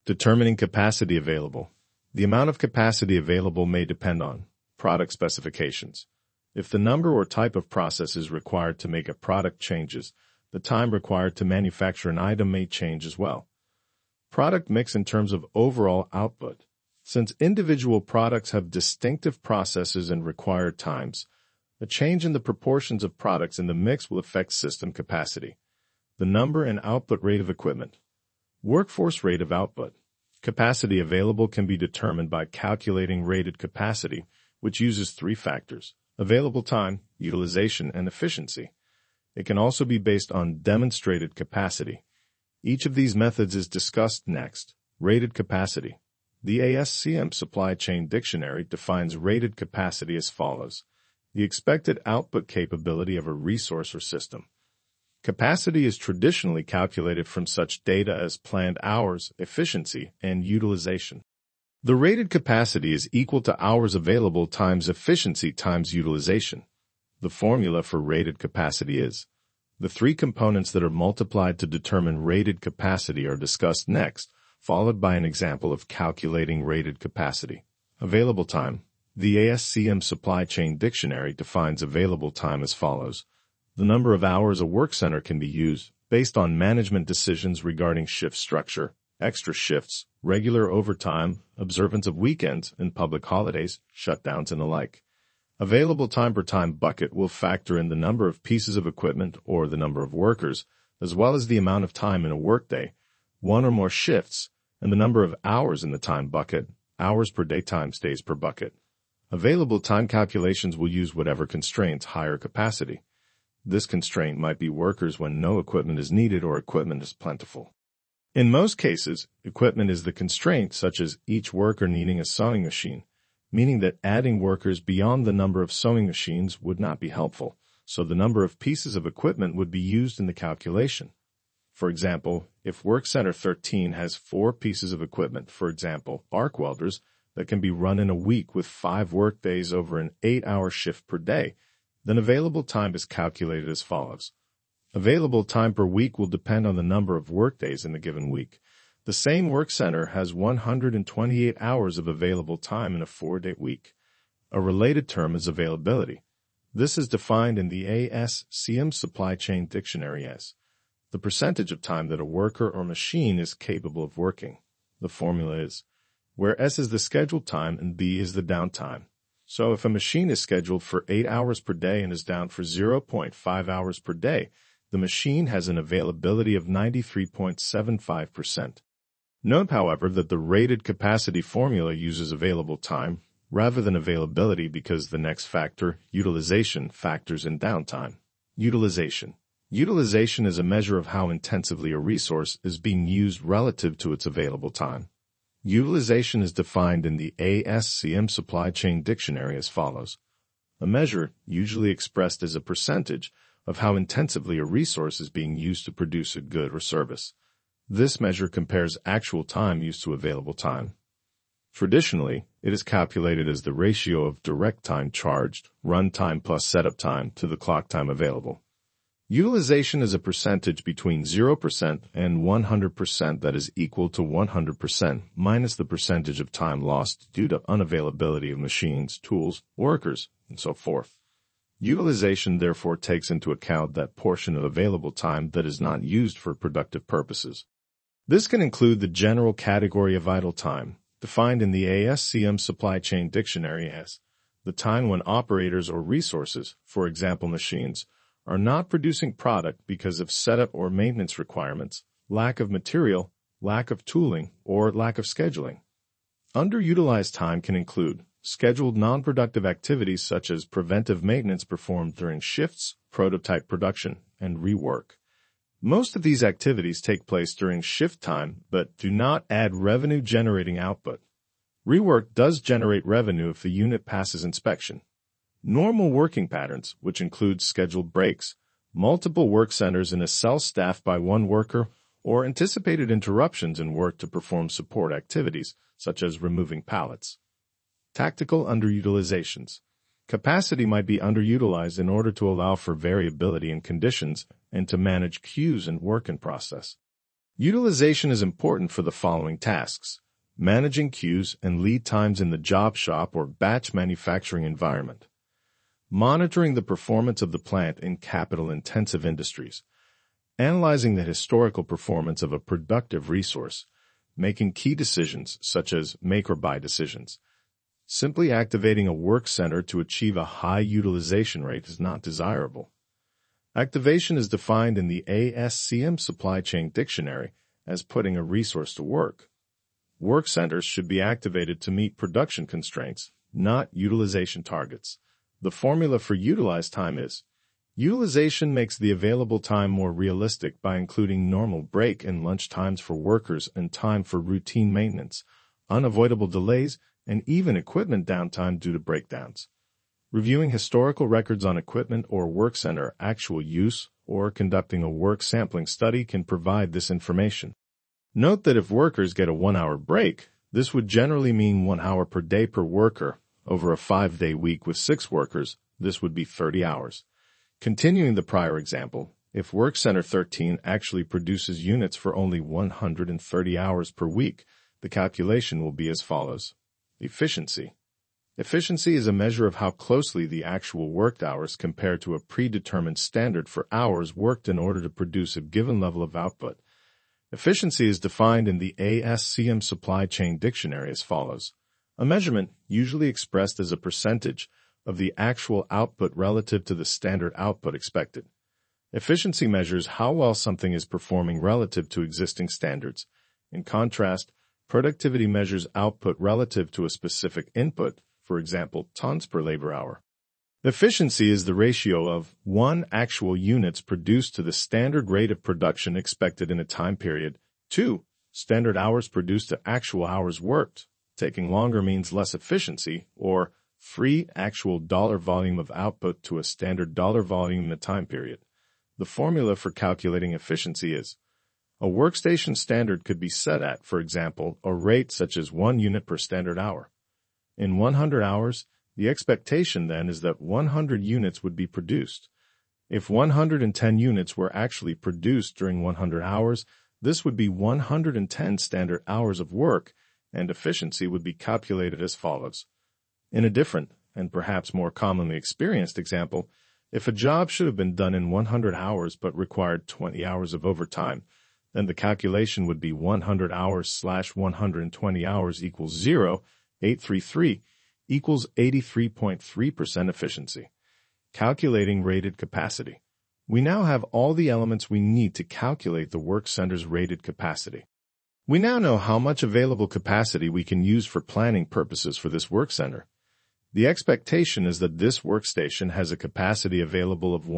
Determining capacity available. The amount of capacity available may depend on product specifications. If the number or type of processes required to make a product changes, the time required to manufacture an item may change as well. Product mix in terms of overall output. Since individual products have distinctive processes and required times, a change in the proportions of products in the mix will affect system capacity. The number and output rate of equipment. Workforce rate of output. Capacity available can be determined by calculating rated capacity, which uses three factors: available time, utilization, and efficiency. It can also be based on demonstrated capacity. Each of these methods is discussed next. Rated capacity. The ASCM Supply Chain Dictionary defines rated capacity as follows: the expected output capability of a resource or system. Capacity is traditionally calculated from such data as planned hours, efficiency, and utilization. The rated capacity is equal to hours available times efficiency times utilization. The formula for rated capacity is: the three components that are multiplied to determine rated capacity are discussed next, followed by an example of calculating rated capacity. Available time. The ASCM Supply Chain Dictionary defines available time as follows: the number of hours a work center can be used based on management decisions regarding shift structure, extra shifts, regular overtime, observance of weekends and public holidays, shutdowns, and the like. Available time per time bucket will factor in the number of pieces of equipment or the number of workers, as well as the amount of time in a workday, one or more shifts, and the number of hours in the time bucket, hours per day times days per bucket. Available time calculations will use whatever constrains higher capacity. This constraint might be workers when no equipment is needed or equipment is plentiful. In most cases, equipment is the constraint, such as each worker needing a sewing machine, meaning that adding workers beyond the number of sewing machines would not be helpful, so the number of pieces of equipment would be used in the calculation. For example, if Work Center 13 has 4 pieces of equipment, for example, arc welders, that can be run in a week with 5 work days over an 8-hour shift per day, then available time is calculated as follows. Available time per week will depend on the number of work days in a given week. The same work center has 128 hours of available time in a 4-day week. A related term is availability. This is defined in the ASCM Supply Chain Dictionary as the percentage of time that a worker or machine is capable of working. The formula is where S is the scheduled time and B is the downtime. So if a machine is scheduled for 8 hours per day and is down for 0.5 hours per day, the machine has an availability of 93.75%. Note, however, that the rated capacity formula uses available time rather than availability because the next factor, utilization, factors in downtime. Utilization. Utilization is a measure of how intensively a resource is being used relative to its available time. Utilization is defined in the ASCM Supply Chain Dictionary as follows: a measure, usually expressed as a percentage, of how intensively a resource is being used to produce a good or service. This measure compares actual time used to available time. Traditionally, it is calculated as the ratio of direct time charged, run time plus setup time, to the clock time available. Utilization is a percentage between 0% and 100% that is equal to 100% minus the percentage of time lost due to unavailability of machines, tools, workers, and so forth. Utilization therefore takes into account that portion of available time that is not used for productive purposes. This can include the general category of idle time, defined in the ASCM Supply Chain Dictionary as the time when operators or resources, for example machines, are not producing product because of setup or maintenance requirements, lack of material, lack of tooling, or lack of scheduling. Underutilized time can include scheduled non-productive activities such as preventive maintenance performed during shifts, prototype production, and rework. Most of these activities take place during shift time but do not add revenue-generating output. Rework does generate revenue if the unit passes inspection. Normal working patterns, which include scheduled breaks, multiple work centers in a cell staffed by one worker, or anticipated interruptions in work to perform support activities, such as removing pallets. Tactical underutilizations. Capacity might be underutilized in order to allow for variability in conditions and to manage queues and work in process. Utilization is important for the following tasks: managing queues and lead times in the job shop or batch manufacturing environment, monitoring the performance of the plant in capital-intensive industries, analyzing the historical performance of a productive resource, making key decisions such as make or buy decisions. Simply activating a work center to achieve a high utilization rate is not desirable. Activation is defined in the ASCM Supply Chain Dictionary as putting a resource to work. Work centers should be activated to meet production constraints, not utilization targets. The formula for utilized time is: utilization makes the available time more realistic by including normal break and lunch times for workers and time for routine maintenance, unavoidable delays, and even equipment downtime due to breakdowns. Reviewing historical records on equipment or work center actual use or conducting a work sampling study can provide this information. Note that if workers get a 1-hour break, this would generally mean 1 hour per day per worker. Over a 5-day week with 6 workers, this would be 30 hours. Continuing the prior example, if Work Center 13 actually produces units for only 130 hours per week, the calculation will be as follows. Efficiency. Efficiency is a measure of how closely the actual worked hours compare to a predetermined standard for hours worked in order to produce a given level of output. Efficiency is defined in the ASCM Supply Chain Dictionary as follows: a measurement, usually expressed as a percentage, of the actual output relative to the standard output expected. Efficiency measures how well something is performing relative to existing standards. In contrast, productivity measures output relative to a specific input, for example, tons per labor hour. Efficiency is the ratio of 1 actual units produced to the standard rate of production expected in a time period, 2 standard hours produced to actual hours worked. Taking longer means less efficiency, or 3 actual dollar volume of output to a standard dollar volume in a time period. The formula for calculating efficiency is: a workstation standard could be set at, for example, a rate such as 1 unit per standard hour. In 100 hours, the expectation then is that 100 units would be produced. If 110 units were actually produced during 100 hours, this would be 110 standard hours of work, and efficiency would be calculated as follows. In a different, and perhaps more commonly experienced example, if a job should have been done in 100 hours but required 20 hours of overtime, then the calculation would be 100 hours / 120 hours equals 0.833 equals 83.3% efficiency. Calculating rated capacity. We now have all the elements we need to calculate the work center's rated capacity. We now know how much available capacity we can use for planning purposes for this work center. The expectation is that this workstation has a capacity available of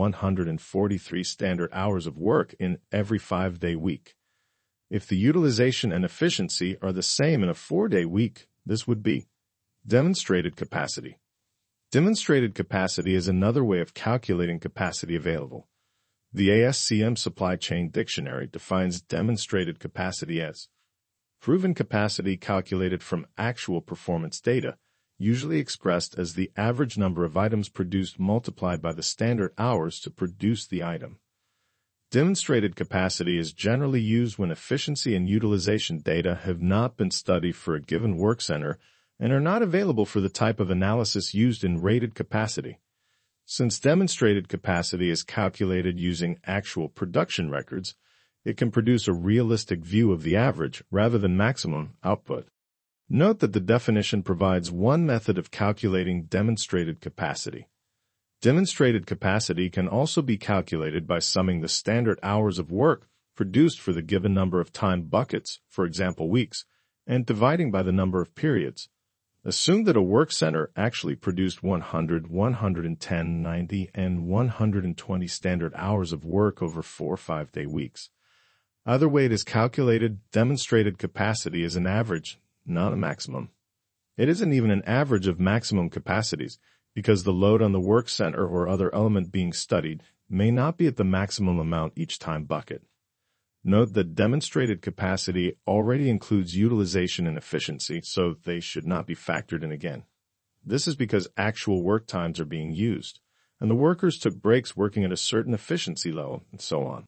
143 standard hours of work in every 5-day week. If the utilization and efficiency are the same in a 4-day week, this would be demonstrated capacity. Demonstrated capacity is another way of calculating capacity available. The ASCM Supply Chain Dictionary defines demonstrated capacity as proven capacity calculated from actual performance data, usually expressed as the average number of items produced multiplied by the standard hours to produce the item. Demonstrated capacity is generally used when efficiency and utilization data have not been studied for a given work center and are not available for the type of analysis used in rated capacity. Since demonstrated capacity is calculated using actual production records, it can produce a realistic view of the average rather than maximum output. Note that the definition provides one method of calculating demonstrated capacity. Demonstrated capacity can also be calculated by summing the standard hours of work produced for the given number of time buckets, for example weeks, and dividing by the number of periods. Assume that a work center actually produced 100, 110, 90, and 120 standard hours of work over 4 5-day weeks. Either way it is calculated, demonstrated capacity is an average, not a maximum. It isn't even an average of maximum capacities, because the load on the work center or other element being studied may not be at the maximum amount each time bucket. Note that demonstrated capacity already includes utilization and efficiency, so they should not be factored in again. This is because actual work times are being used, and the workers took breaks working at a certain efficiency level, and so on.